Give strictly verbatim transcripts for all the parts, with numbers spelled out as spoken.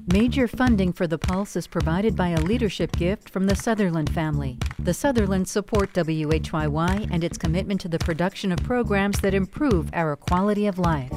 Major funding for The Pulse is provided by a leadership gift from the Sutherland family. The Sutherlands support W H Y Y and its commitment to the production of programs that improve our quality of life.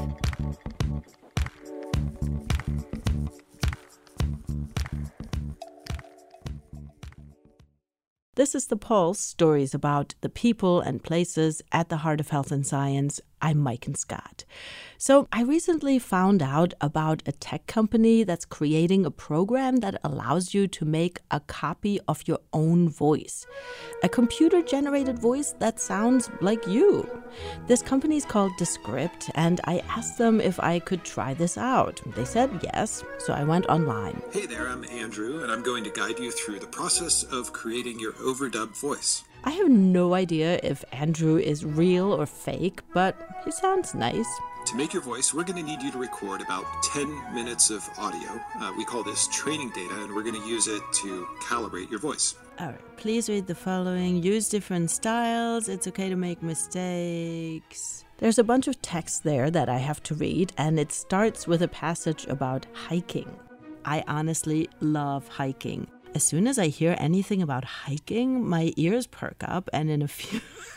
This is The Pulse, stories about the people and places at the heart of health and science. I'm Maiken Scott. So I recently found out about a tech company that's creating a program that allows you to make a copy of your own voice. A computer-generated voice that sounds like you. This company is called Descript, and I asked them if I could try this out. They said yes, so I went online. Hey there, I'm Andrew, and I'm going to guide you through the process of creating your overdubbed voice. I have no idea if Andrew is real or fake, but he sounds nice. To make your voice, we're going to need you to record about ten minutes of audio. Uh, we call this training data, and we're going to use it to calibrate your voice. All right, please read the following. Use different styles. It's okay to make mistakes. There's a bunch of text there that I have to read, and it starts with a passage about hiking. I honestly love hiking. As soon as I hear anything about hiking, my ears perk up, and in a few...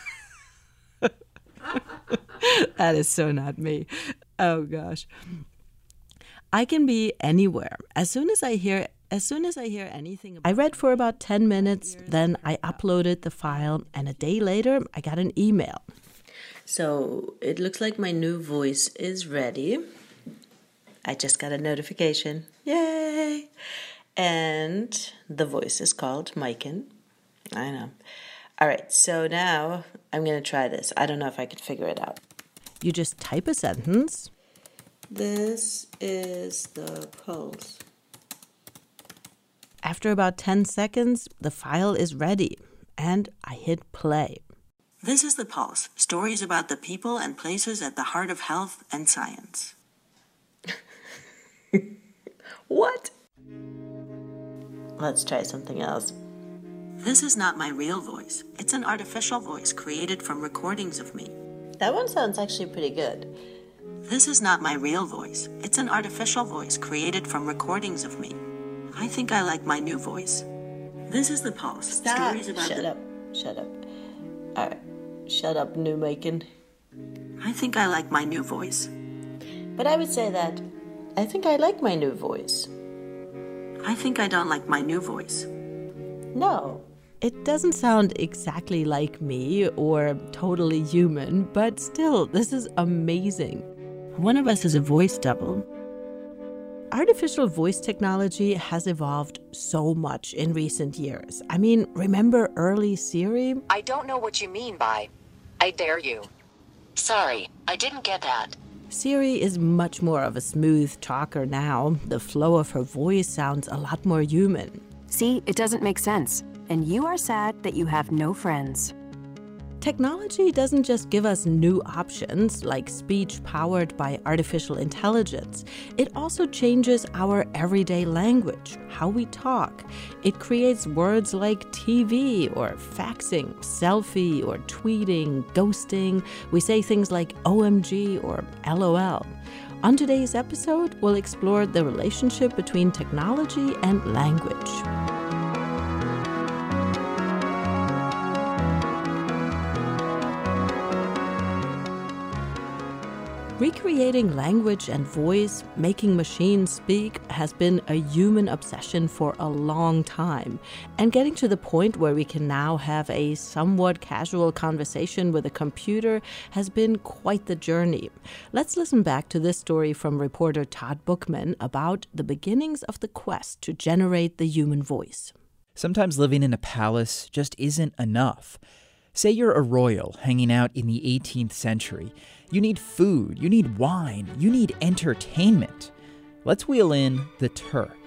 That is so not me. Oh, gosh. I can be anywhere. As soon as I hear as soon as I hear anything about... I read for about ten minutes, then I uploaded the file, and a day later, I got an email. So it looks like my new voice is ready. I just got a notification. Yay! And the voice is called Maiken. I know. All right, so now I'm going to try this. I don't know if I can figure it out. You just type a sentence. This is the Pulse. After about ten seconds, the file is ready, and I hit play. This is the Pulse, stories about the people and places at the heart of health and science. What? Let's try something else. This is not my real voice. It's an artificial voice created from recordings of me. That one sounds actually pretty good. This is not my real voice. It's an artificial voice created from recordings of me. I think I like my new voice. This is the Pulse. Stop. Stories about Shut the... up. Shut up. All right. Shut up, new Maiken. I think I like my new voice. But I would say that I think I like my new voice. I think I don't like my new voice. No. It doesn't sound exactly like me or totally human, but still, this is amazing. One of us is a voice double. Artificial voice technology has evolved so much in recent years. I mean, remember early Siri? I don't know what you mean by, I dare you. Sorry, I didn't get that. Siri is much more of a smooth talker now. The flow of her voice sounds a lot more human. See, it doesn't make sense. And you are sad that you have no friends. Technology doesn't just give us new options, like speech powered by artificial intelligence. It also changes our everyday language, how we talk. It creates words like T V or faxing, selfie or tweeting, ghosting. We say things like O M G or L O L. On today's episode, we'll explore the relationship between technology and language. Recreating language and voice, making machines speak, has been a human obsession for a long time. And getting to the point where we can now have a somewhat casual conversation with a computer has been quite the journey. Let's listen back to this story from reporter Todd Bookman about the beginnings of the quest to generate the human voice. Sometimes living in a palace just isn't enough. Say you're a royal hanging out in the eighteenth century. You need food, you need wine, you need entertainment. Let's wheel in the Turk.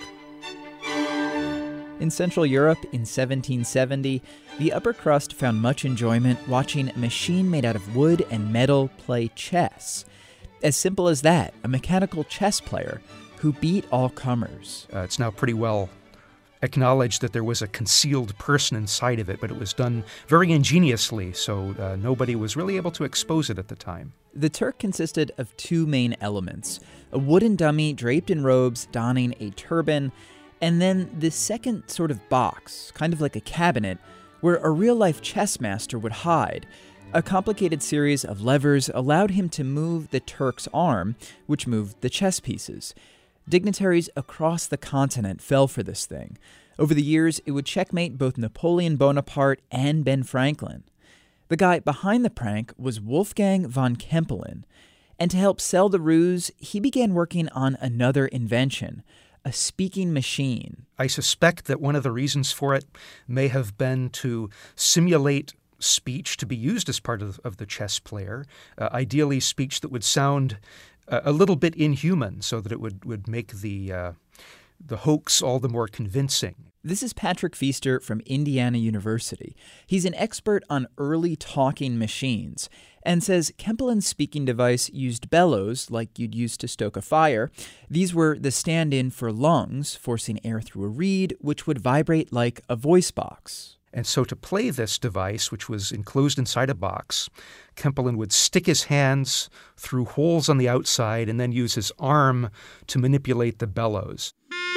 In Central Europe in seventeen seventy, the upper crust found much enjoyment watching a machine made out of wood and metal play chess. As simple as that, a mechanical chess player who beat all comers. Uh, it's now pretty well acknowledged that there was a concealed person inside of it, but it was done very ingeniously, so uh, nobody was really able to expose it at the time. The Turk consisted of two main elements: a wooden dummy draped in robes donning a turban, and then this second sort of box, kind of like a cabinet, where a real-life chess master would hide. A complicated series of levers allowed him to move the Turk's arm, which moved the chess pieces. Dignitaries across the continent fell for this thing. Over the years, it would checkmate both Napoleon Bonaparte and Ben Franklin. The guy behind the prank was Wolfgang von Kempelen, and to help sell the ruse, he began working on another invention, a speaking machine. I suspect that one of the reasons for it may have been to simulate speech to be used as part of, of the chess player, uh, ideally speech that would sound uh, a little bit inhuman so that it would, would make the, uh, the hoax all the more convincing. This is Patrick Feaster from Indiana University. He's an expert on early talking machines and says Kempelen's speaking device used bellows like you'd use to stoke a fire. These were the stand-in for lungs, forcing air through a reed, which would vibrate like a voice box. And so to play this device, which was enclosed inside a box, Kempelen would stick his hands through holes on the outside and then use his arm to manipulate the bellows.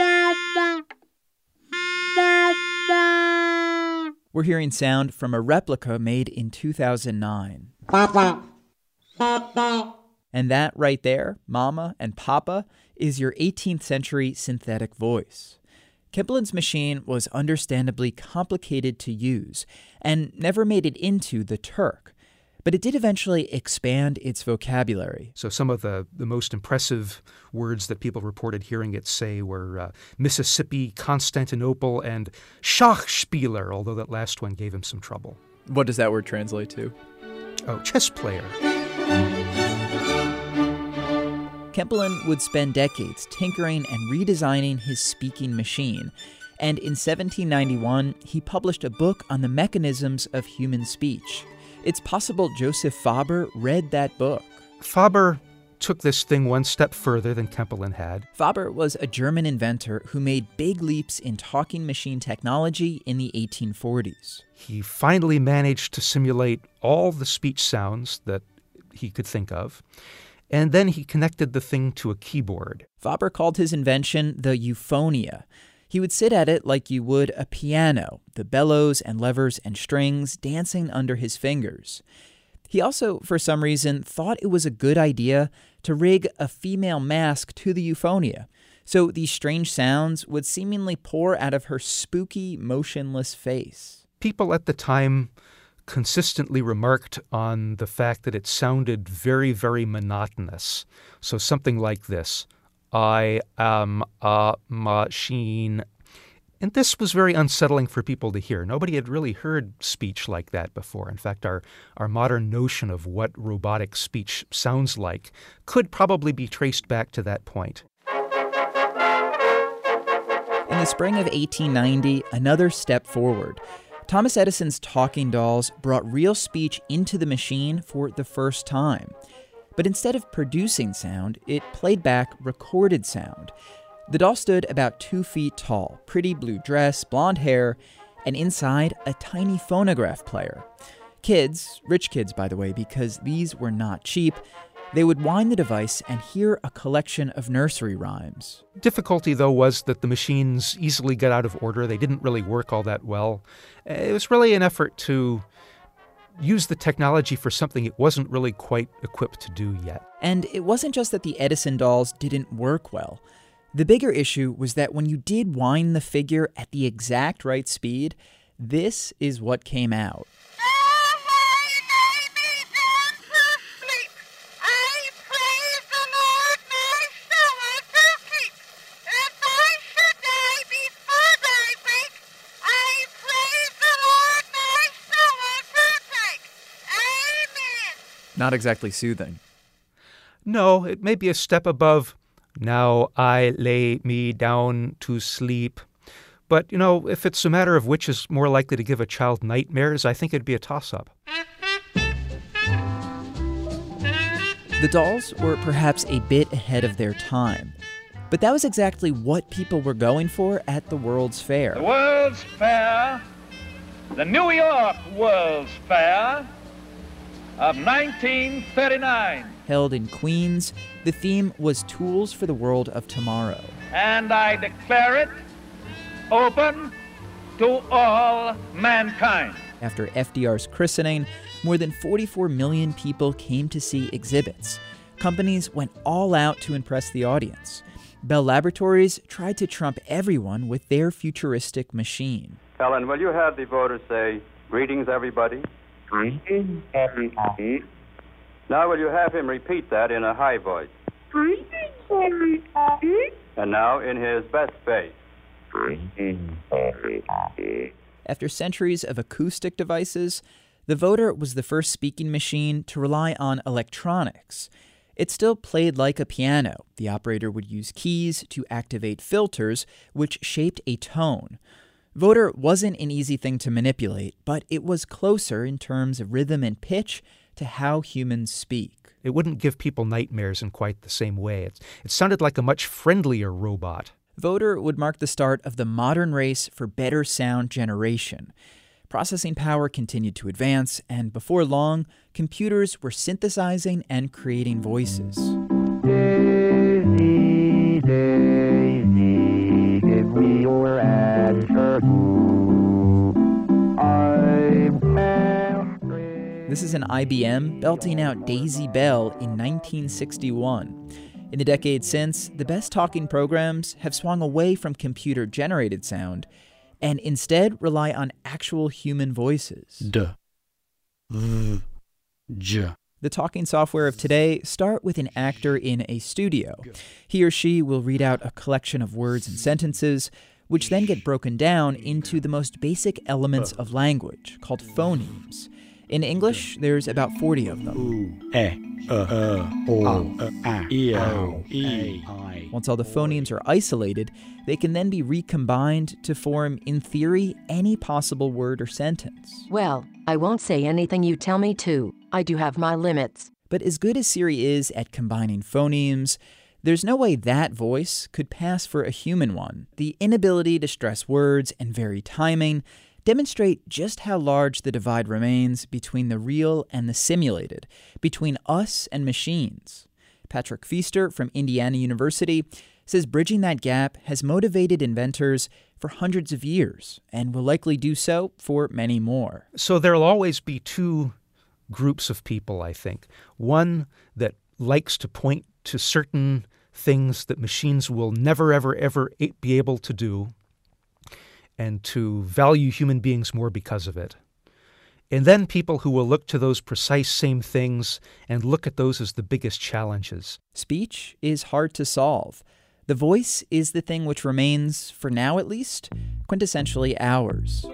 We're hearing sound from a replica made in two thousand nine. And that right there, Mama and Papa, is your eighteenth century synthetic voice. Kempelen's machine was understandably complicated to use and never made it into the Turk, but it did eventually expand its vocabulary. So some of the, the most impressive words that people reported hearing it say were uh, Mississippi, Constantinople, and Schachspieler, although that last one gave him some trouble. What does that word translate to? Oh, chess player. Kempelen would spend decades tinkering and redesigning his speaking machine, and in seventeen ninety-one, he published a book on the mechanisms of human speech. It's possible Joseph Faber read that book. Faber took this thing one step further than Kempelen had. Faber was a German inventor who made big leaps in talking machine technology in the eighteen forties. He finally managed to simulate all the speech sounds that he could think of, and then he connected the thing to a keyboard. Faber called his invention the euphonia. He would sit at it like you would a piano, the bellows and levers and strings dancing under his fingers. He also, for some reason, thought it was a good idea to rig a female mask to the euphonia, so these strange sounds would seemingly pour out of her spooky, motionless face. People at the time consistently remarked on the fact that it sounded very, very monotonous. So something like this: I am a machine. And this was very unsettling for people to hear. Nobody had really heard speech like that before. In fact, our, our modern notion of what robotic speech sounds like could probably be traced back to that point. In the spring of eighteen ninety, another step forward. Thomas Edison's talking dolls brought real speech into the machine for the first time. But instead of producing sound, it played back recorded sound. The doll stood about two feet tall, pretty blue dress, blonde hair, and inside a tiny phonograph player. Kids, rich kids by the way, because these were not cheap, they would wind the device and hear a collection of nursery rhymes. Difficulty, though, was that the machines easily got out of order. They didn't really work all that well. It was really an effort to use the technology for something it wasn't really quite equipped to do yet. And it wasn't just that the Edison dolls didn't work well. The bigger issue was that when you did wind the figure at the exact right speed, this is what came out. Not exactly soothing. No, it may be a step above, now I lay me down to sleep. But, you know, if it's a matter of which is more likely to give a child nightmares, I think it'd be a toss-up. The dolls were perhaps a bit ahead of their time. But that was exactly what people were going for at the World's Fair. The World's Fair, the New York World's Fair of nineteen thirty-nine. Held in Queens, the theme was Tools for the World of Tomorrow. And I declare it open to all mankind. After F D R's christening, more than forty-four million people came to see exhibits. Companies went all out to impress the audience. Bell Laboratories tried to trump everyone with their futuristic machine. Helen, will you have the voters say, "Greetings, everybody"? Greetings, everybody. Now will you have him repeat that in a high voice? Greetings, everybody. And now in his best bass. Greetings, everybody. After centuries of acoustic devices, the voter was the first speaking machine to rely on electronics. It still played like a piano. The operator would use keys to activate filters, which shaped a tone. Voter wasn't an easy thing to manipulate, but it was closer in terms of rhythm and pitch to how humans speak. It wouldn't give people nightmares in quite the same way. It, it sounded like a much friendlier robot. Voter would mark the start of the modern race for better sound generation. Processing power continued to advance, and before long, computers were synthesizing and creating voices. Daisy, Daisy, give me your answer. I'm angry. This is an I B M belting out Daisy Bell in nineteen sixty-one. In the decade since, the best talking programs have swung away from computer-generated sound and instead rely on actual human voices. D. V. J. The talking software of today start with an actor in a studio. He or she will read out a collection of words and sentences, which then get broken down into the most basic elements of language, called phonemes. In English, there's about forty of them. Once all the phonemes are isolated, they can then be recombined to form, in theory, any possible word or sentence. Well, I won't say anything you tell me to. I do have my limits. But as good as Siri is at combining phonemes, there's no way that voice could pass for a human one. The inability to stress words and vary timing demonstrate just how large the divide remains between the real and the simulated, between us and machines. Patrick Feaster from Indiana University says bridging that gap has motivated inventors for hundreds of years and will likely do so for many more. So there'll always be two groups of people, I think. One that likes to point to certain things that machines will never, ever, ever be able to do, and to value human beings more because of it. And then people who will look to those precise same things and look at those as the biggest challenges. Speech is hard to solve. The voice is the thing which remains, for now at least, quintessentially ours.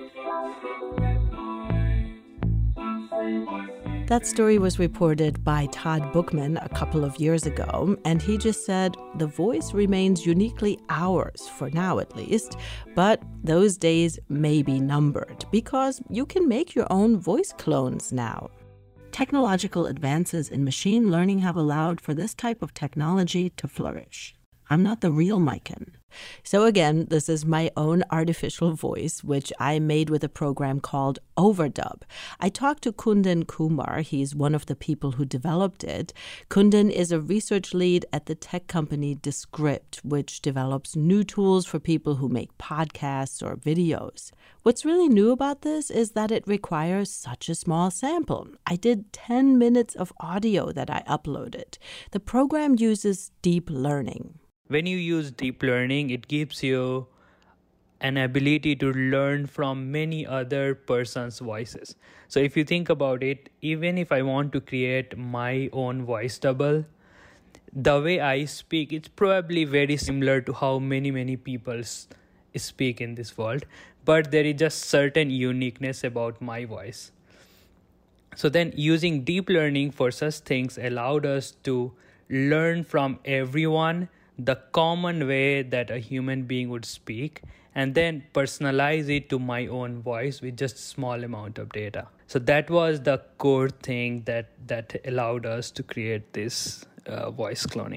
That story was reported by Todd Bookman a couple of years ago, and he just said the voice remains uniquely ours, for now at least, but those days may be numbered because you can make your own voice clones now. Technological advances in machine learning have allowed for this type of technology to flourish. I'm not the real Mikan. So again, this is my own artificial voice, which I made with a program called Overdub. I talked to Kundan Kumar. He's one of the people who developed it. Kundan is a research lead at the tech company Descript, which develops new tools for people who make podcasts or videos. What's really new about this is that it requires such a small sample. I did ten minutes of audio that I uploaded. The program uses deep learning. When you use deep learning, it gives you an ability to learn from many other persons' voices. So if you think about it, even if I want to create my own voice double, the way I speak, it's probably very similar to how many, many people speak in this world. But there is just certain uniqueness about my voice. So then using deep learning for such things allowed us to learn from everyone the common way that a human being would speak, and then personalize it to my own voice with just a small amount of data. So that was the core thing that, that allowed us to create this uh, voice cloning.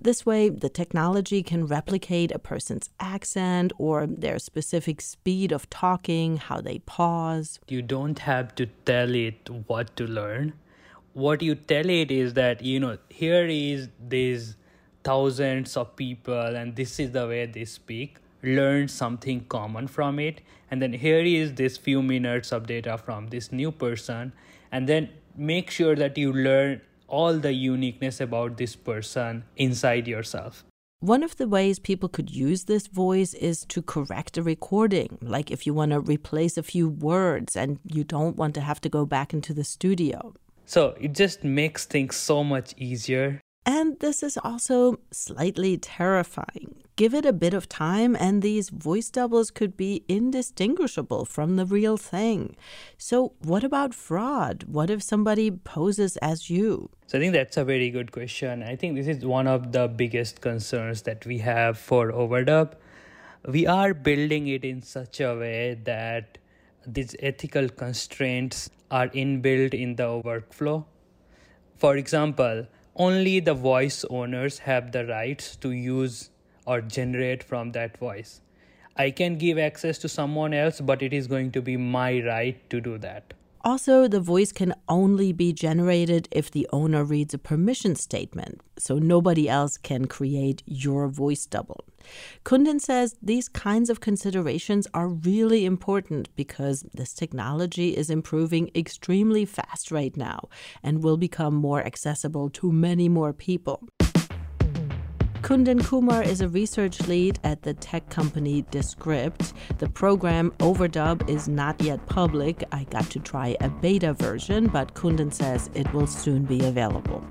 This way, the technology can replicate a person's accent or their specific speed of talking, how they pause. You don't have to tell it what to learn. What you tell it is that, you know, here is these thousands of people and this is the way they speak. Learn something common from it. And then here is this few minutes of data from this new person. And then make sure that you learn all the uniqueness about this person inside yourself. One of the ways people could use this voice is to correct a recording, like if you want to replace a few words and you don't want to have to go back into the studio. So it just makes things so much easier. And this is also slightly terrifying. Give it a bit of time and these voice doubles could be indistinguishable from the real thing. So what about fraud? What if somebody poses as you? So I think that's a very good question. I think this is one of the biggest concerns that we have for Overdub. We are building it in such a way that these ethical constraints are inbuilt in the workflow. For example, only the voice owners have the rights to use or generate from that voice. I can give access to someone else, but it is going to be my right to do that. Also, the voice can only be generated if the owner reads a permission statement, so nobody else can create your voice double. Kundin says these kinds of considerations are really important because this technology is improving extremely fast right now and will become more accessible to many more people. Kundin Kumar is a research lead at the tech company Descript. The program Overdub is not yet public. I got to try a beta version, but Kundin says it will soon be available.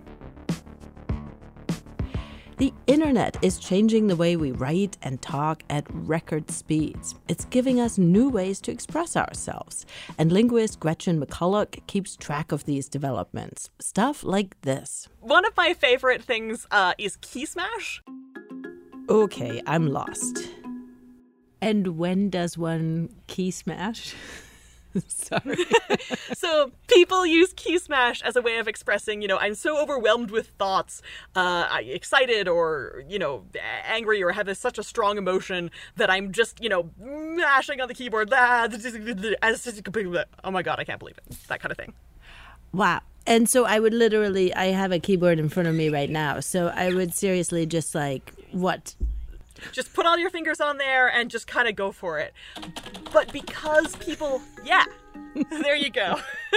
The internet is changing the way we write and talk at record speeds. It's giving us new ways to express ourselves. And linguist Gretchen McCulloch keeps track of these developments. Stuff like this. One of my favorite things uh, is key smash. Okay, I'm lost. And when does one key smash? Sorry. So people use key smash as a way of expressing, you know, I'm so overwhelmed with thoughts, uh, excited or, you know, angry or have a, such a strong emotion that I'm just, you know, mashing on the keyboard. Oh my God, I can't believe it. That kind of thing. Wow. And so I would literally, I have a keyboard in front of me right now. So I would seriously just like, what? Just put all your fingers on there and just kind of go for it. But because people, yeah, there you go.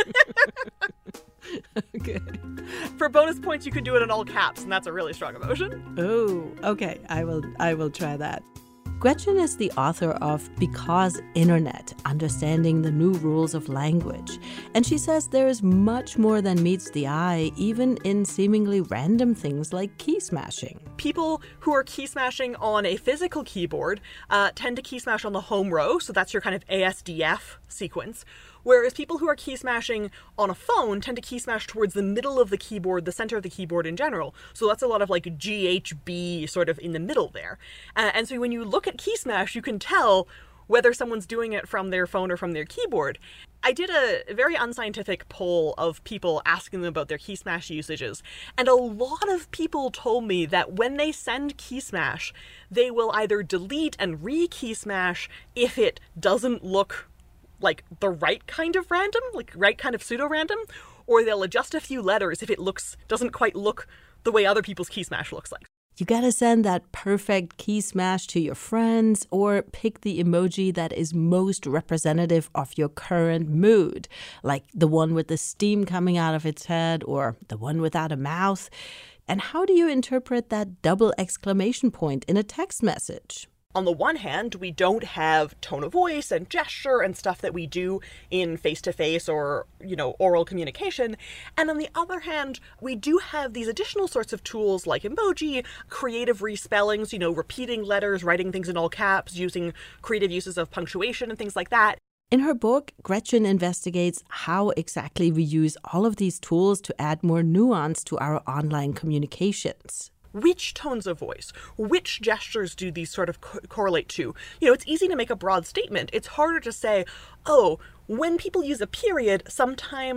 Okay. For bonus points, you could do it in all caps, and that's a really strong emotion. Oh, okay. I will, I will try that. Gretchen is the author of Because Internet, Understanding the New Rules of Language. And she says there is much more than meets the eye, even in seemingly random things like key smashing. People who are key smashing on a physical keyboard uh, tend to key smash on the home row, so that's your kind of A S D F sequence. Whereas people who are key smashing on a phone tend to key smash towards the middle of the keyboard, the center of the keyboard in general. So that's a lot of like G H B sort of in the middle there. Uh, and so when you look at key smash, you can tell whether someone's doing it from their phone or from their keyboard. I did a very unscientific poll of people asking them about their key smash usages, and a lot of people told me that when they send key smash, they will either delete and re-key smash if it doesn't look like the right kind of random, like right kind of pseudo-random, or they'll adjust a few letters if it looks doesn't quite look the way other people's key smash looks like. You gotta send that perfect key smash to your friends or pick the emoji that is most representative of your current mood, like the one with the steam coming out of its head or the one without a mouth. And how do you interpret that double exclamation point in a text message? On the one hand, we don't have tone of voice and gesture and stuff that we do in face-to-face or, you know, oral communication. And on the other hand, we do have these additional sorts of tools like emoji, creative respellings, you know, repeating letters, writing things in all caps, using creative uses of punctuation and things like that. In her book, Gretchen investigates how exactly we use all of these tools to add more nuance to our online communications. Which tones of voice, which gestures do these sort of co- correlate to? You know, it's easy to make a broad statement. It's harder to say, oh, when people use a period, sometimes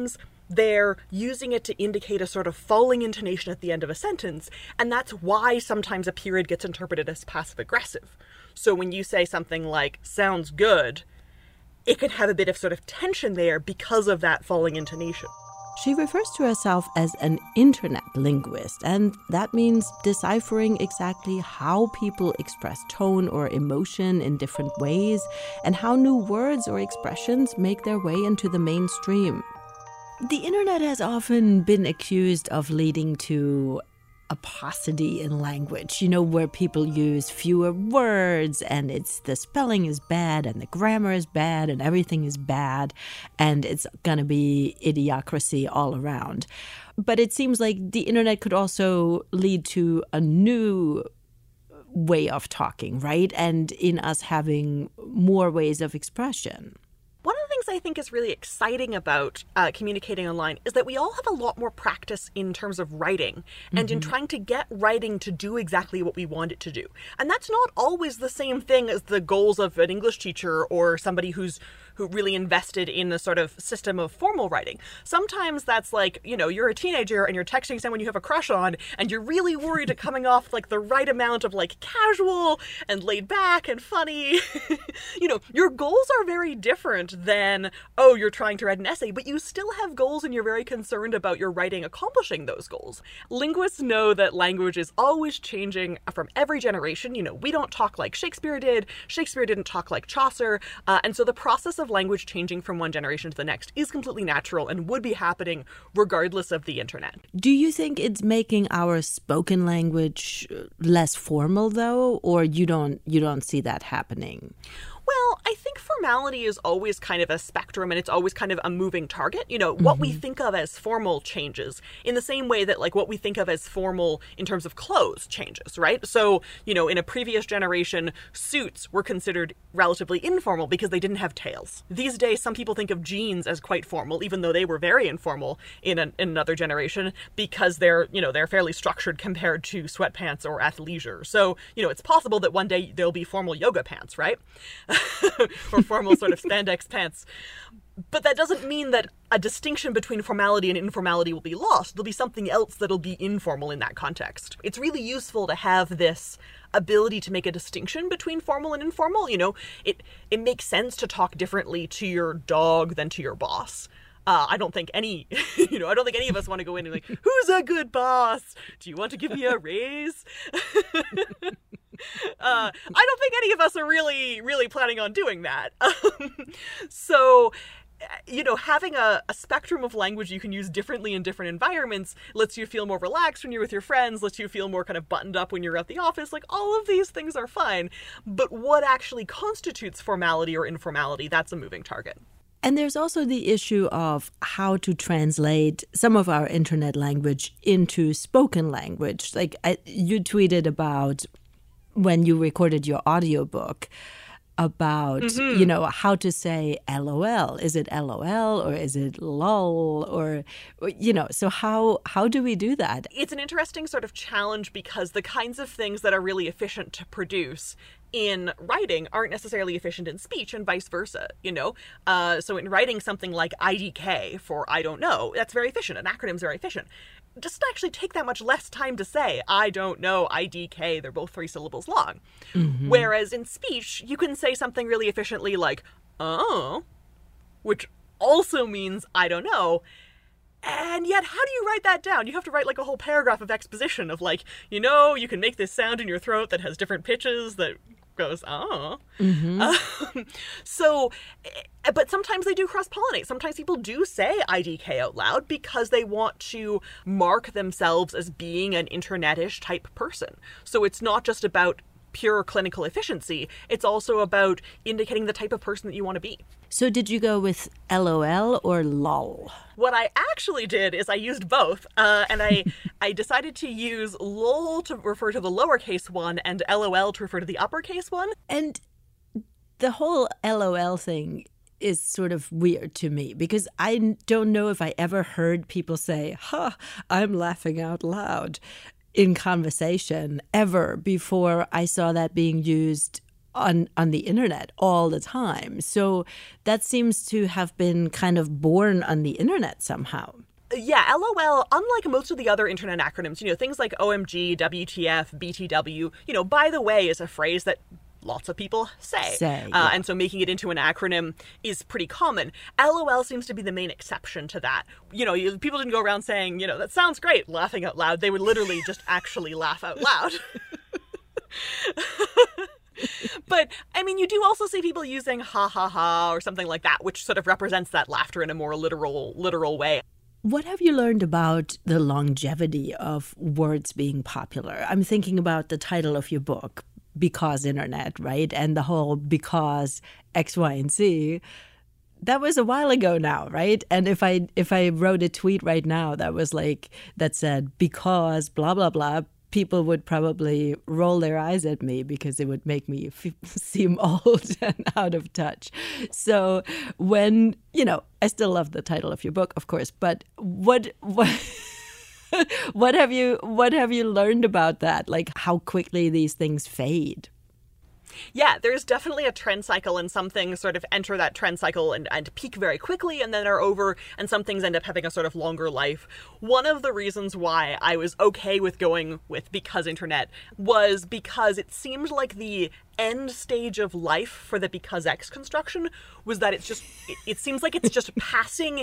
they're using it to indicate a sort of falling intonation at the end of a sentence, and that's why sometimes a period gets interpreted as passive-aggressive. So when you say something like, sounds good, it can have a bit of sort of tension there because of that falling intonation. She refers to herself as an internet linguist, and that means deciphering exactly how people express tone or emotion in different ways, and how new words or expressions make their way into the mainstream. The internet has often been accused of leading to a paucity in language, you know, where people use fewer words and it's the spelling is bad and the grammar is bad and everything is bad and it's going to be idiocracy all around. But it seems like the internet could also lead to a new way of talking, right? And in us having more ways of expression. One of the things I think is really exciting about uh, communicating online is that we all have a lot more practice in terms of writing and mm-hmm. in trying to get writing to do exactly what we want it to do. And that's not always the same thing as the goals of an English teacher or somebody who's who really invested in the sort of system of formal writing. Sometimes that's like, you know, you're a teenager and you're texting someone you have a crush on and you're really worried at coming off like the right amount of like casual and laid back and funny. You know, your goals are very different than, oh, you're trying to write an essay, but you still have goals and you're very concerned about your writing accomplishing those goals. Linguists know that language is always changing from every generation. You know, we don't talk like Shakespeare did. Shakespeare didn't talk like Chaucer. Uh, and so the process of language changing from one generation to the next is completely natural and would be happening regardless of the internet. Do you think it's making our spoken language less formal though, or you don't you don't see that happening? Well, I think formality is always kind of a spectrum and it's always kind of a moving target. You know, mm-hmm. what we think of as formal changes in the same way that like what we think of as formal in terms of clothes changes, right? So, you know, in a previous generation, suits were considered relatively informal because they didn't have tails. These days, some people think of jeans as quite formal, even though they were very informal in, an, in another generation because they're, you know, they're fairly structured compared to sweatpants or athleisure. So, you know, it's possible that one day there'll be formal yoga pants, right? Or formal sort of spandex pants. But that doesn't mean that a distinction between formality and informality will be lost. There'll be something else that'll be informal in that context. It's really useful to have this ability to make a distinction between formal and informal. You know, it, it makes sense to talk differently to your dog than to your boss. Uh, I don't think any, you know, I don't think any of us want to go in and like, who's a good boss? Do you want to give me a raise? Uh, I don't think any of us are really, really planning on doing that. Um, so, you know, having a, a spectrum of language you can use differently in different environments lets you feel more relaxed when you're with your friends, lets you feel more kind of buttoned up when you're at the office. Like, all of these things are fine. But what actually constitutes formality or informality, that's a moving target. And there's also the issue of how to translate some of our internet language into spoken language. Like, I, you tweeted about when you recorded your audiobook about, mm-hmm. you know, how to say LOL. Is it LOL or is it lol or, you know, so how how do we do that? It's an interesting sort of challenge because the kinds of things that are really efficient to produce in writing aren't necessarily efficient in speech and vice versa, you know? Uh, so in writing something like I D K for I don't know, that's very efficient. An acronym's very efficient. It doesn't actually take that much less time to say I don't know, I D K, they're both three syllables long. Mm-hmm. Whereas in speech, you can say something really efficiently like, oh, which also means I don't know. And yet, how do you write that down? You have to write like a whole paragraph of exposition of like, you know, you can make this sound in your throat that has different pitches that goes, oh. Mm-hmm. Um, so, but sometimes they do cross-pollinate. Sometimes people do say I D K out loud because they want to mark themselves as being an internet-ish type person. So it's not just about pure clinical efficiency. It's also about indicating the type of person that you want to be. So did you go with LOL or LOL? What I actually did is I used both, uh, and I I decided to use LOL to refer to the lowercase one and LOL to refer to the uppercase one. And the whole LOL thing is sort of weird to me because I don't know if I ever heard people say, huh, I'm laughing out loud in conversation ever before I saw that being used on on the internet all the time. So that seems to have been kind of born on the internet somehow. Yeah, LOL, unlike most of the other internet acronyms, you know, things like O M G, W T F, B T W, you know, by the way, is a phrase that lots of people say. Say, uh, yeah. And so making it into an acronym is pretty common. LOL seems to be the main exception to that. You know, you, people didn't go around saying, you know, that sounds great, laughing out loud. They would literally just actually laugh out loud. But, I mean, you do also see people using ha ha ha or something like that, which sort of represents that laughter in a more literal, literal way. What have you learned about the longevity of words being popular? I'm thinking about the title of your book, Because Internet, right? And the whole because X, Y, and Z. That was a while ago now, right? And if I if I wrote a tweet right now that was like, that said, because blah, blah, blah, people would probably roll their eyes at me because it would make me f- seem old and out of touch. So when, you know, I still love the title of your book, of course, but what what what have you what have you learned about that? Like how quickly these things fade? Yeah, there's definitely a trend cycle, and some things sort of enter that trend cycle and, and peak very quickly and then are over, and some things end up having a sort of longer life. One of the reasons why I was okay with going with Because Internet was because it seemed like the end stage of life for the Because X construction was that it's just, it, it seems like it's just passing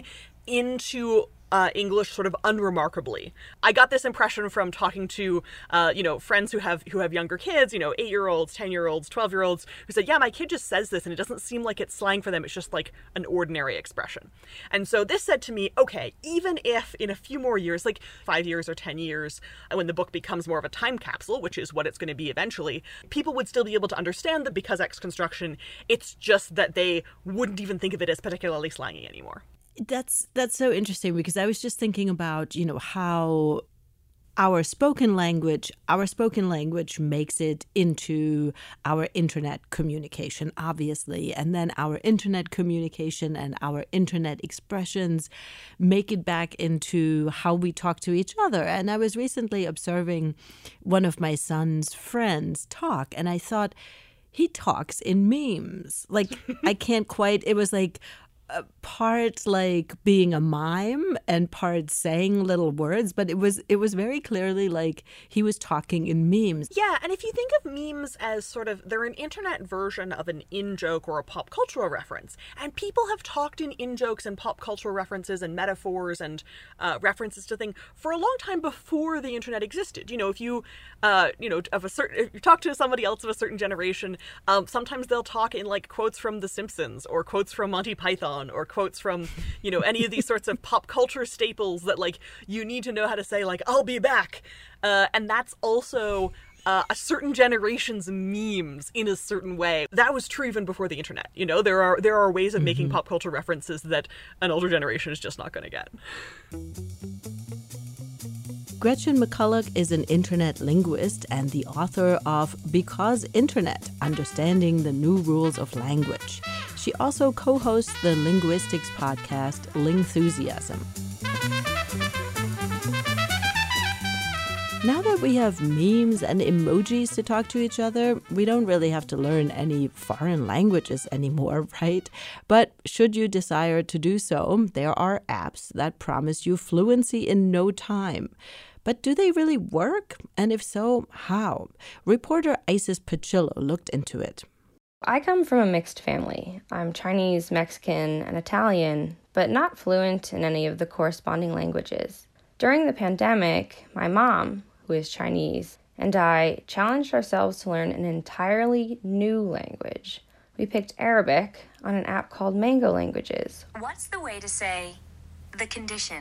into Uh, English sort of unremarkably. I got this impression from talking to, uh, you know, friends who have who have younger kids, you know, eight-year-olds, ten-year-olds, twelve-year-olds, who said, yeah, my kid just says this and it doesn't seem like it's slang for them. It's just like an ordinary expression. And so this said to me, okay, even if in a few more years, like five years or ten years, when the book becomes more of a time capsule, which is what it's going to be eventually, people would still be able to understand the Because X construction. It's just that they wouldn't even think of it as particularly slangy anymore. That's that's so interesting because I was just thinking about, you know, how our spoken language, our spoken language makes it into our internet communication, obviously. And then our internet communication and our internet expressions make it back into how we talk to each other. And I was recently observing one of my son's friends talk, and I thought, he talks in memes. Like, I can't quite, it was like, Uh, part like being a mime and part saying little words, but it was it was very clearly like he was talking in memes. Yeah, and if you think of memes as sort of, they're an internet version of an in-joke or a pop cultural reference, and people have talked in in-jokes and pop cultural references and metaphors and uh, references to things for a long time before the internet existed. You know, if you, uh, you know, of a certain, if you talk to somebody else of a certain generation, um, sometimes they'll talk in like quotes from The Simpsons or quotes from Monty Python, or quotes from, you know, any of these sorts of pop culture staples that, like, you need to know how to say, like, I'll be back. Uh, and that's also uh, a certain generation's memes in a certain way. That was true even before the internet. You know, there are there are ways of making Mm-hmm. pop culture references that an older generation is just not going to get. Gretchen McCulloch is an internet linguist and the author of Because Internet, Understanding the New Rules of Language. She also co-hosts the linguistics podcast Lingthusiasm. Now that we have memes and emojis to talk to each other, we don't really have to learn any foreign languages anymore, right? But should you desire to do so, there are apps that promise you fluency in no time. But do they really work? And if so, how? Reporter Isis Pachillo looked into it. I come from a mixed family. I'm Chinese, Mexican, and Italian, but not fluent in any of the corresponding languages. During the pandemic, my mom, who is Chinese, and I challenged ourselves to learn an entirely new language. We picked Arabic on an app called Mango Languages. What's the way to say the condition?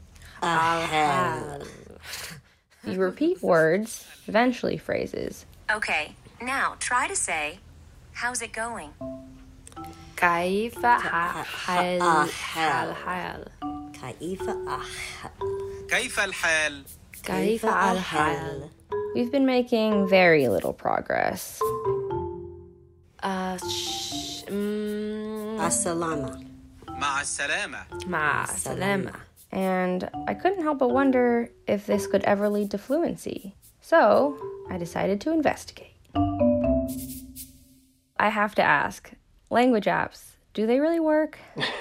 Uh, you repeat words, eventually phrases. Okay, now try to say, how's it going? كيف حال الحال كيف كيف الحال كيف الحال. We've been making very little progress. Uh, sh- mm, السلامة مع السلامة مع السلامة. And I couldn't help but wonder if this could ever lead to fluency. So I decided to investigate. I have to ask, language apps, do they really work?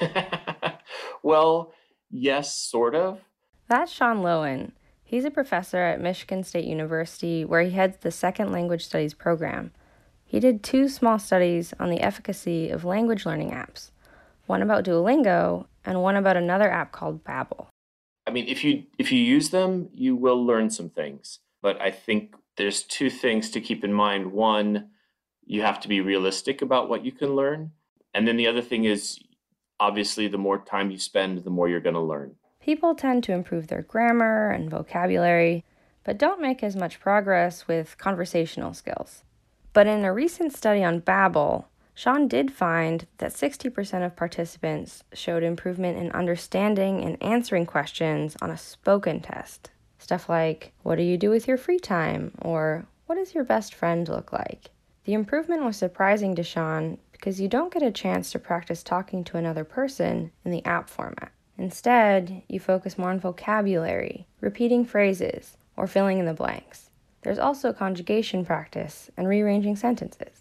Well, yes, sort of. That's Sean Lowen. He's a professor at Michigan State University where he heads the Second Language Studies program. He did two small studies on the efficacy of language learning apps, one about Duolingo and one about another app called Babbel. I mean, if you if you use them, you will learn some things. But I think there's two things to keep in mind. One, you have to be realistic about what you can learn. And then the other thing is, obviously, the more time you spend, the more you're going to learn. People tend to improve their grammar and vocabulary, but don't make as much progress with conversational skills. But in a recent study on Babbel, Sean did find that sixty percent of participants showed improvement in understanding and answering questions on a spoken test. Stuff like, what do you do with your free time? Or, what does your best friend look like? The improvement was surprising to Sean because you don't get a chance to practice talking to another person in the app format. Instead, you focus more on vocabulary, repeating phrases, or filling in the blanks. There's also conjugation practice and rearranging sentences.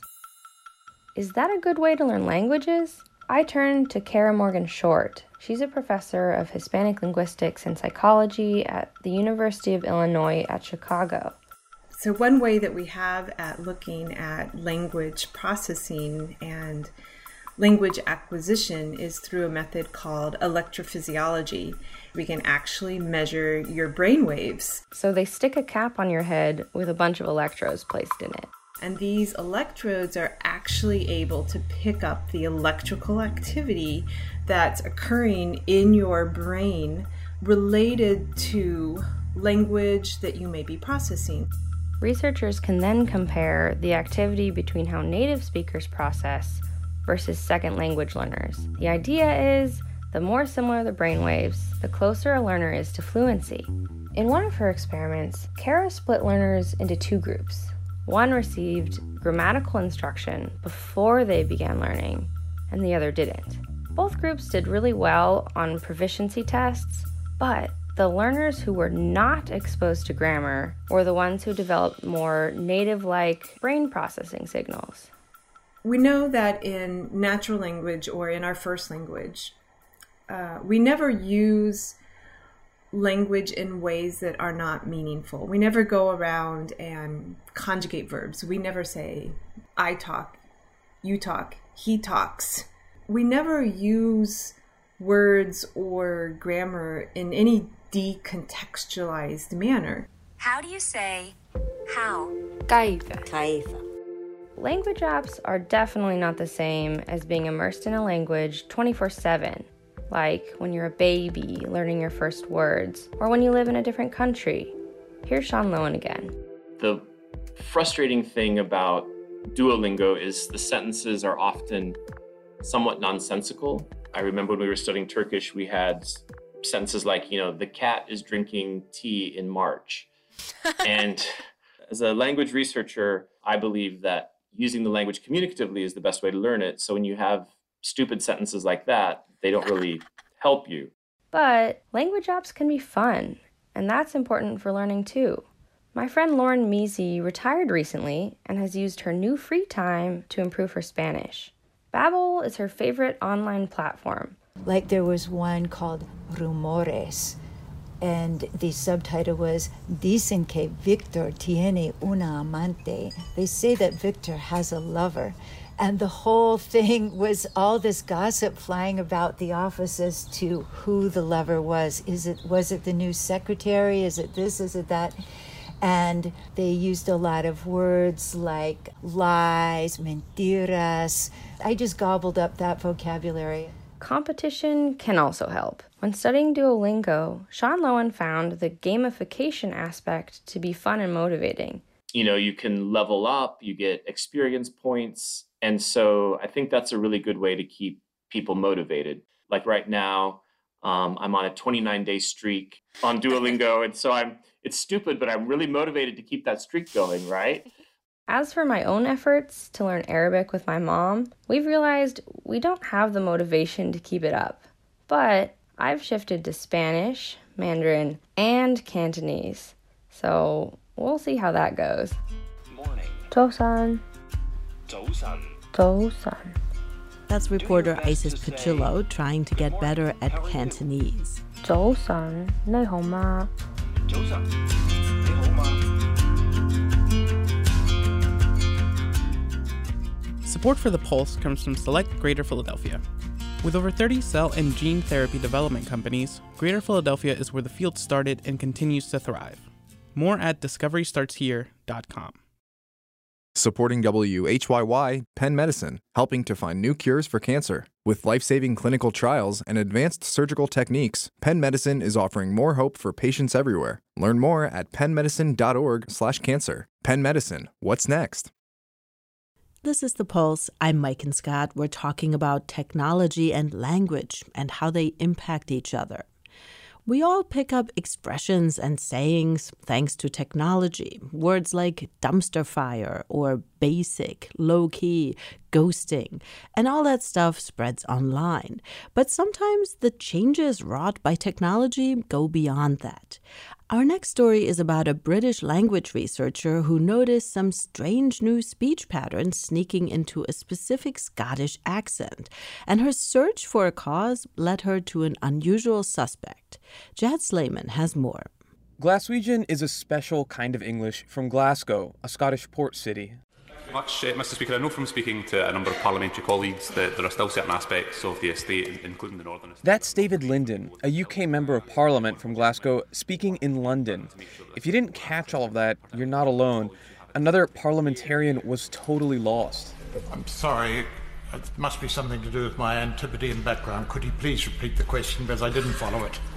Is that a good way to learn languages? I turned to Kara Morgan Short. She's a professor of Hispanic linguistics and psychology at the University of Illinois at Chicago. So one way that we have at looking at language processing and language acquisition is through a method called electrophysiology. We can actually measure your brain waves. So they stick a cap on your head with a bunch of electrodes placed in it. And these electrodes are actually able to pick up the electrical activity that's occurring in your brain related to language that you may be processing. Researchers can then compare the activity between how native speakers process versus second language learners. The idea is, the more similar the brainwaves, the closer a learner is to fluency. In one of her experiments, Kara split learners into two groups. One received grammatical instruction before they began learning, and the other didn't. Both groups did really well on proficiency tests, but the learners who were not exposed to grammar were the ones who developed more native-like brain processing signals. We know that in natural language or in our first language, uh, we never use language in ways that are not meaningful. We never go around and conjugate verbs. We never say, I talk, you talk, he talks. We never use words or grammar in any decontextualized manner. How do you say how? كيف. كيف. Language apps are definitely not the same as being immersed in a language twenty-four seven, like when you're a baby learning your first words, or when you live in a different country. Here's Sean Lowen again. The frustrating thing about Duolingo is the sentences are often somewhat nonsensical. I remember when we were studying Turkish, we had sentences like, you know, the cat is drinking tea in March. And as a language researcher, I believe that using the language communicatively is the best way to learn it. So when you have stupid sentences like that, they don't really help you. But language apps can be fun, and that's important for learning too. My friend Lauren Measy retired recently and has used her new free time to improve her Spanish. Babbel is her favorite online platform. Like there was one called Rumores, and the subtitle was Dicen que Victor tiene una amante. They say that Victor has a lover. And the whole thing was all this gossip flying about the office as to who the lover was. Is it was it the new secretary? Is it this? Is it that? And they used a lot of words like lies, mentiras. I just gobbled up that vocabulary. Competition can also help. When studying Duolingo, Sean Lowen found the gamification aspect to be fun and motivating. You know, you can level up, you get experience points. And so I think that's a really good way to keep people motivated. Like right now, um, I'm on a twenty-nine day streak on Duolingo. And so I'm, it's stupid, but I'm really motivated to keep that streak going, right? As for my own efforts to learn Arabic with my mom, we've realized we don't have the motivation to keep it up. But I've shifted to Spanish, Mandarin, and Cantonese. So we'll see how that goes. Morning. Tosan. 早晨. 早晨. That's reporter Isis Pachillo trying to get better at Cantonese. 早晨，你好嗎？早晨，你好嗎？ Support for The Pulse comes from Select Greater Philadelphia. With over thirty cell and gene therapy development companies, Greater Philadelphia is where the field started and continues to thrive. More at discovery starts here dot com. Supporting W H Y Y, Penn Medicine, helping to find new cures for cancer. With life-saving clinical trials and advanced surgical techniques, Penn Medicine is offering more hope for patients everywhere. Learn more at penn medicine dot org slash cancer. Penn Medicine, what's next? This is The Pulse. I'm Mike and Scott. We're talking about technology and language and how they impact each other. We all pick up expressions and sayings thanks to technology. Words like dumpster fire or basic, low-key, ghosting, and all that stuff spreads online. But sometimes the changes wrought by technology go beyond that. Our next story is about a British language researcher who noticed some strange new speech patterns sneaking into a specific Scottish accent, and her search for a cause led her to an unusual suspect. Jad Slayman has more. Glaswegian is a special kind of English from Glasgow, a Scottish port city. Much, uh, Mister Speaker, I know from speaking to a number of parliamentary colleagues that there are still certain aspects of the estate, including the northern estate. That's David Linden, a U K Member of Parliament from Glasgow, speaking in London. If you didn't catch all of that, you're not alone. Another parliamentarian was totally lost. I'm sorry, it must be something to do with my Antipodean background. Could you please repeat the question, because I didn't follow it.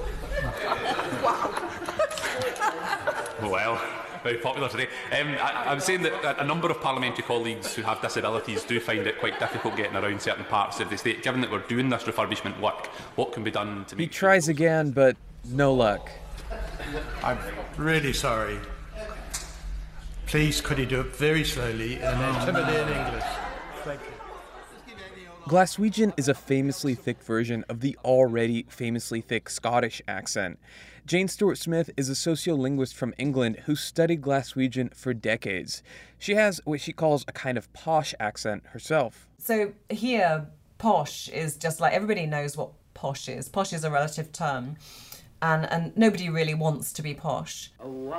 Well, very popular today. Um, I, I'm saying that a number of parliamentary colleagues who have disabilities do find it quite difficult getting around certain parts of the state. Given that we're doing this refurbishment work, what can be done to make... He tries again, but no luck. I'm really sorry. Please, could you do it very slowly in Antipodean English? Thank you. Glaswegian is a famously thick version of the already famously thick Scottish accent. Jane Stuart-Smith is a sociolinguist from England who studied Glaswegian for decades. She has what she calls a kind of posh accent herself. So here, posh is just like, everybody knows what posh is. Posh is a relative term, and, and nobody really wants to be posh.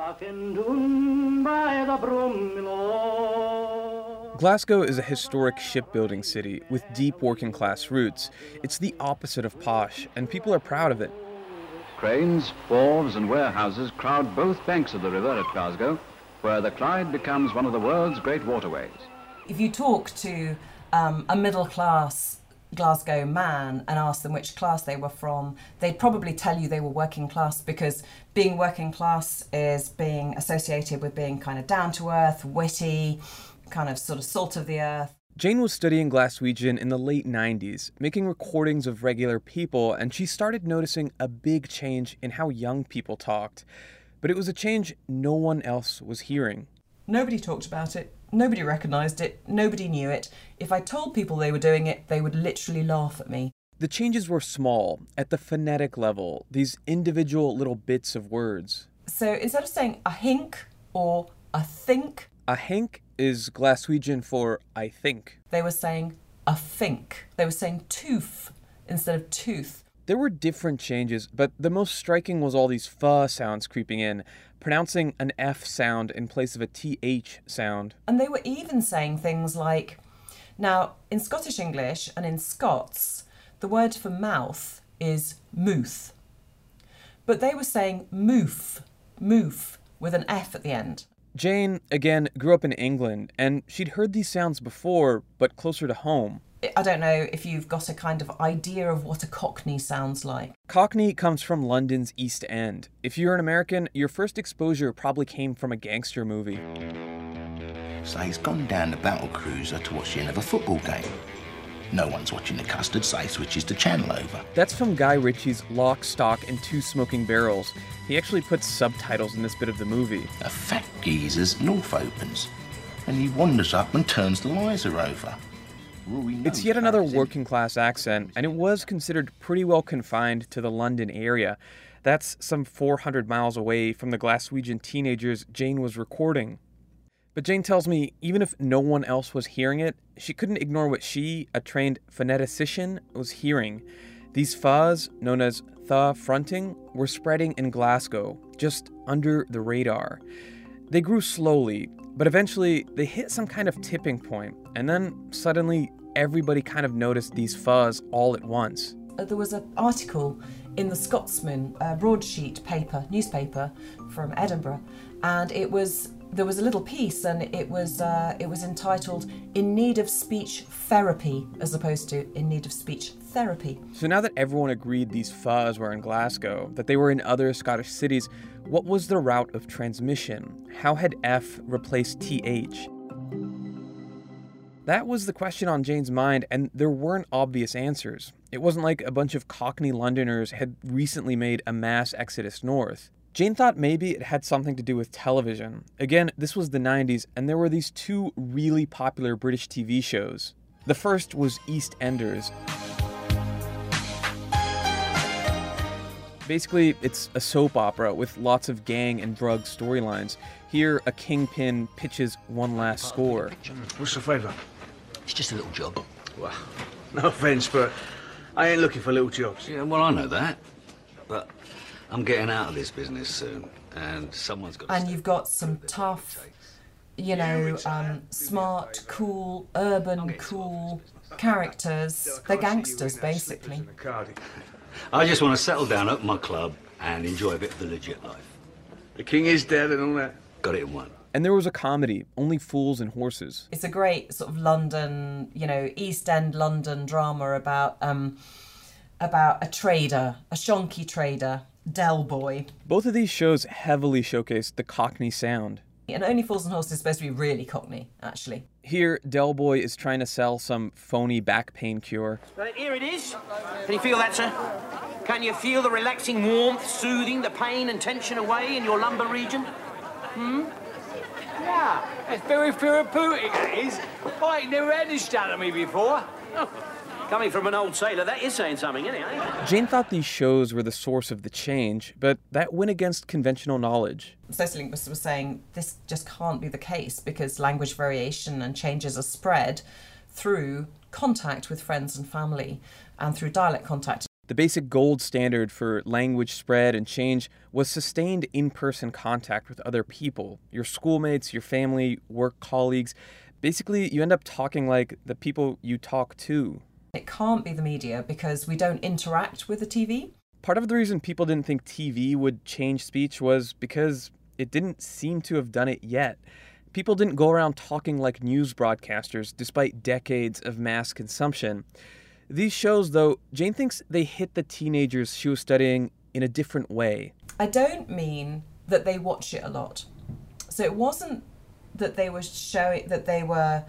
Glasgow is a historic shipbuilding city with deep working class roots. It's the opposite of posh, and people are proud of it. Cranes, wharves and warehouses crowd both banks of the river at Glasgow, where the Clyde becomes one of the world's great waterways. If you talk to um, a middle-class Glasgow man and ask them which class they were from, they'd probably tell you they were working class, because being working class is being associated with being kind of down-to-earth, witty, kind of sort of salt of the earth. Jane was studying Glaswegian in the late nineties, making recordings of regular people, and she started noticing a big change in how young people talked. But it was a change no one else was hearing. Nobody talked about it. Nobody recognised it. Nobody knew it. If I told people they were doing it, they would literally laugh at me. The changes were small, at the phonetic level, these individual little bits of words. So instead of saying a hink or a think... A hink is Glaswegian for I think. They were saying a think. They were saying tooth instead of tooth. There were different changes, but the most striking was all these f sounds creeping in, pronouncing an F sound in place of a T H sound. And they were even saying things like, now, in Scottish English and in Scots, the word for mouth is mooth. But they were saying moof, moof, with an F at the end. Jane, again, grew up in England, and she'd heard these sounds before, but closer to home. I don't know if you've got a kind of idea of what a Cockney sounds like. Cockney comes from London's East End. If you're an American, your first exposure probably came from a gangster movie. So he's gone down the battle cruiser to watch the end of a football game. No one's watching the custard, so he switches the channel over. That's from Guy Ritchie's Lock, Stock and Two Smoking Barrels. He actually puts subtitles in this bit of the movie. A fat geezer's north opens, and he wanders up and turns the Liza over. It's yet another working class accent, and it was considered pretty well confined to the London area. That's some four hundred miles away from the Glaswegian teenagers Jane was recording. But Jane tells me even if no one else was hearing it, she couldn't ignore what she, a trained phoneticician, was hearing. These fas, known as tha fronting, were spreading in Glasgow, just under the radar. They grew slowly, but eventually they hit some kind of tipping point, and then suddenly everybody kind of noticed these fas all at once. There was an article in the Scotsman, a broadsheet paper, newspaper from Edinburgh, and it was there was a little piece, and it was uh, it was entitled "In Need of Speech Therapy" as opposed to "In Need of Speech Therapy." So now that everyone agreed these fas were in Glasgow, that they were in other Scottish cities, what was the route of transmission? How had F replaced T H? That was the question on Jane's mind, and there weren't obvious answers. It wasn't like a bunch of Cockney Londoners had recently made a mass exodus north. Jane thought maybe it had something to do with television. Again, this was the nineties, and there were these two really popular British T V shows. The first was EastEnders. Basically, it's a soap opera with lots of gang and drug storylines. Here, a kingpin pitches one last score. What's the favour? It's just a little job. Well, no offence, but I ain't looking for little jobs. Yeah, well, I know that. But I'm getting out of this business soon, and someone's got to And step you've got some tough, you know, um, smart, cool, urban, cool characters. They're gangsters, basically. I just want to settle down at my club and enjoy a bit of the legit life. The king is dead and all that. Got it in one. And there was a comedy, Only Fools and Horses. It's a great sort of London, you know, East End London drama about um, about a trader, a shonky trader, Del Boy. Both of these shows heavily showcased the Cockney sound. And Only Fools and Horses is supposed to be really Cockney, actually. Here, Del Boy is trying to sell some phony back pain cure. Right, here it is. Can you feel that, sir? Can you feel the relaxing warmth, soothing the pain and tension away in your lumbar region? Hmm? Yeah, it's very therapeutic, it is. I ain't never had this done to me before. Coming from an old sailor, that is saying something, isn't it? Eh? Jane thought these shows were the source of the change, but that went against conventional knowledge. Sociolinguists were saying this just can't be the case because language variation and changes are spread through contact with friends and family and through dialect contact. The basic gold standard for language spread and change was sustained in-person contact with other people, your schoolmates, your family, work colleagues. Basically, you end up talking like the people you talk to. It can't be the media because we don't interact with the T V. Part of the reason people didn't think T V would change speech was because it didn't seem to have done it yet. People didn't go around talking like news broadcasters despite decades of mass consumption. These shows, though, Jane thinks they hit the teenagers she was studying in a different way. I don't mean that they watch it a lot. So it wasn't that they were showing that they were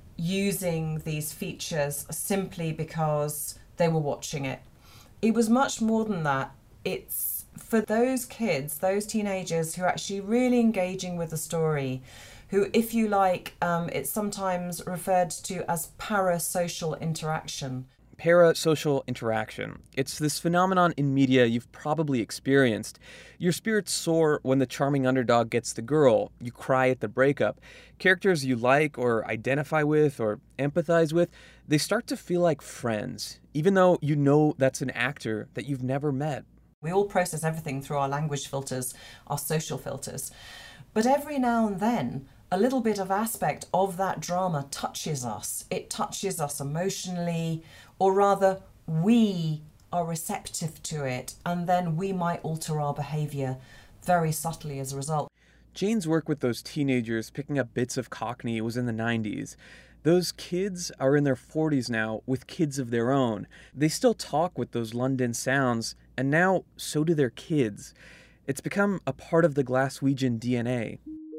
using these features simply because they were watching it. It was much more than that. It's for those kids, those teenagers who are actually really engaging with the story, who, if you like, um, it's sometimes referred to as parasocial interaction. Parasocial interaction. It's this phenomenon in media you've probably experienced. Your spirits soar when the charming underdog gets the girl. You cry at the breakup. Characters you like or identify with or empathize with, they start to feel like friends, even though you know that's an actor that you've never met. We all process everything through our language filters, our social filters. But every now and then, a little bit of aspect of that drama touches us. It touches us emotionally, or rather, we are receptive to it, and then we might alter our behaviour very subtly as a result. Jane's work with those teenagers picking up bits of Cockney was in the nineties. Those kids are in their forties now with kids of their own. They still talk with those London sounds, and now so do their kids. It's become a part of the Glaswegian D N A.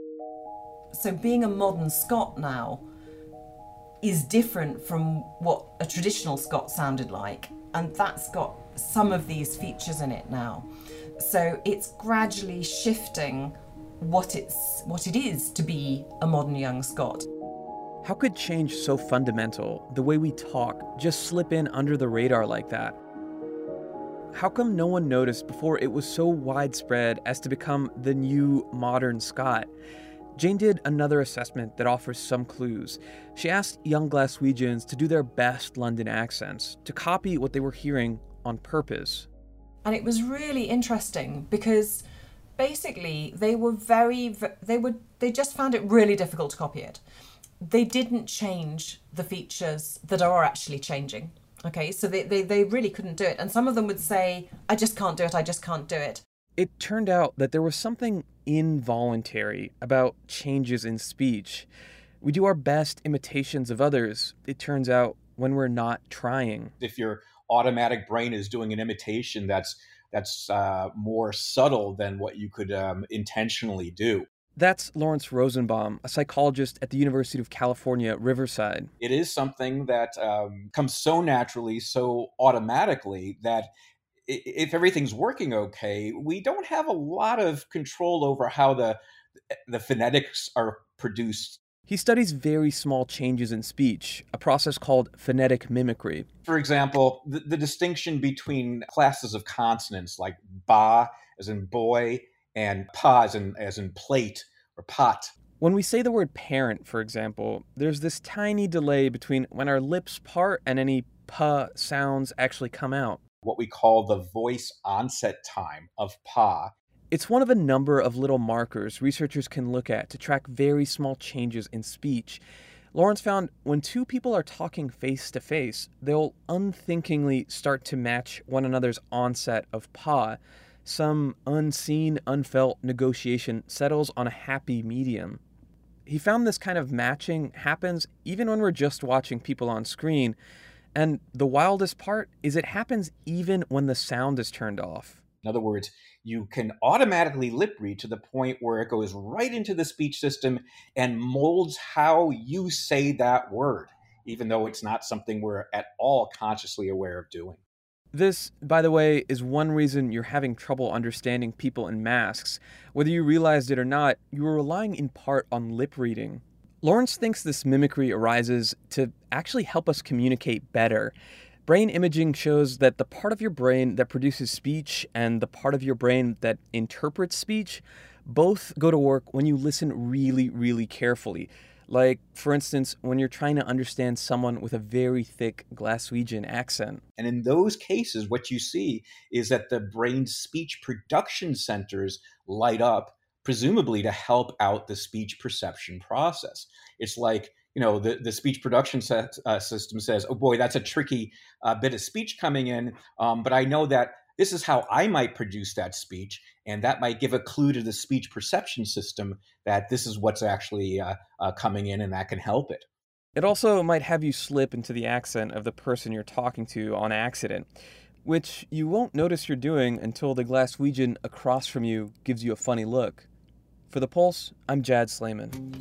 So being a modern Scot now is different from what a traditional Scot sounded like, and that's got some of these features in it now. So it's gradually shifting what it's what it is to be a modern young Scot. How could change so fundamental, the way we talk, just slip in under the radar like that? How come no one noticed before it was so widespread as to become the new modern Scot? Jane did another assessment that offers some clues. She asked young Glaswegians to do their best London accents, to copy what they were hearing on purpose. And it was really interesting because basically they were very, they were, they just found it really difficult to copy it. They didn't change the features that are actually changing. Okay, so they, they, they really couldn't do it. And some of them would say, I just can't do it, I just can't do it. It turned out that there was something involuntary about changes in speech. We do our best imitations of others, it turns out, when we're not trying. If your automatic brain is doing an imitation that's that's uh, more subtle than what you could um, intentionally do. That's Lawrence Rosenbaum, a psychologist at the University of California, Riverside. It is something that um, comes so naturally, so automatically, that if everything's working okay, we don't have a lot of control over how the the phonetics are produced. He studies very small changes in speech, a process called phonetic mimicry. For example, the, the distinction between classes of consonants like ba as in boy and pa as in, as in plate or pot. When we say the word parent, for example, there's this tiny delay between when our lips part and any pa sounds actually come out. What we call the voice onset time of pa. It's one of a number of little markers researchers can look at to track very small changes in speech. Lawrence found when two people are talking face to face, they'll unthinkingly start to match one another's onset of pa. Some unseen, unfelt negotiation settles on a happy medium. He found this kind of matching happens even when we're just watching people on screen. And the wildest part is it happens even when the sound is turned off. In other words, you can automatically lip read to the point where it goes right into the speech system and molds how you say that word, even though it's not something we're at all consciously aware of doing. This, by the way, is one reason you're having trouble understanding people in masks. Whether you realized it or not, you were relying in part on lip reading. Lawrence thinks this mimicry arises to actually help us communicate better. Brain imaging shows that the part of your brain that produces speech and the part of your brain that interprets speech both go to work when you listen really, really carefully. Like, for instance, when you're trying to understand someone with a very thick Glaswegian accent. And in those cases, what you see is that the brain's speech production centers light up, presumably to help out the speech perception process. It's like, you know, the, the speech production set, uh, system says, oh boy, that's a tricky uh, bit of speech coming in, um, but I know that this is how I might produce that speech, and that might give a clue to the speech perception system that this is what's actually uh, uh, coming in, and that can help it. It also might have you slip into the accent of the person you're talking to on accident, which you won't notice you're doing until the Glaswegian across from you gives you a funny look. For The Pulse, I'm Jad Slayman.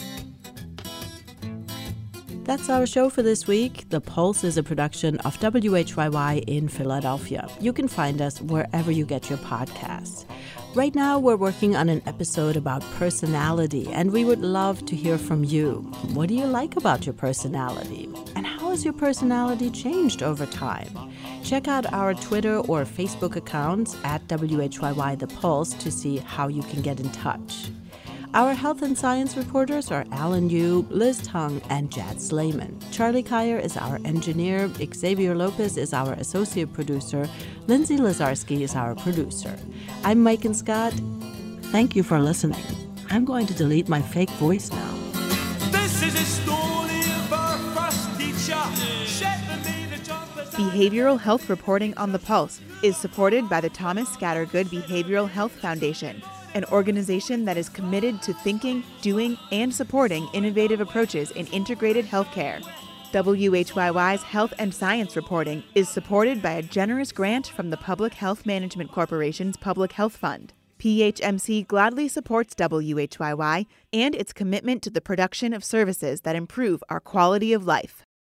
That's our show for this week. The Pulse is a production of W H Y Y in Philadelphia. You can find us wherever you get your podcasts. Right now, we're working on an episode about personality, and we would love to hear from you. What do you like about your personality? And how has your personality changed over time? Check out our Twitter or Facebook accounts at W H Y Y The Pulse to see how you can get in touch. Our health and science reporters are Alan Yu, Liz Tung, and Jad Slayman. Charlie Kyer is our engineer, Xavier Lopez is our associate producer, Lindsay Lazarski is our producer. I'm Mike and Scott. Thank you for listening. I'm going to delete my fake voice now. This is a story of our first teacher. Behavioral health reporting on The Pulse is supported by the Thomas Scattergood Behavioral Health Foundation, an organization that is committed to thinking, doing, and supporting innovative approaches in integrated healthcare. W H Y Y's Health and Science reporting is supported by a generous grant from the Public Health Management Corporation's Public Health Fund. P H M C gladly supports W H Y Y and its commitment to the production of services that improve our quality of life.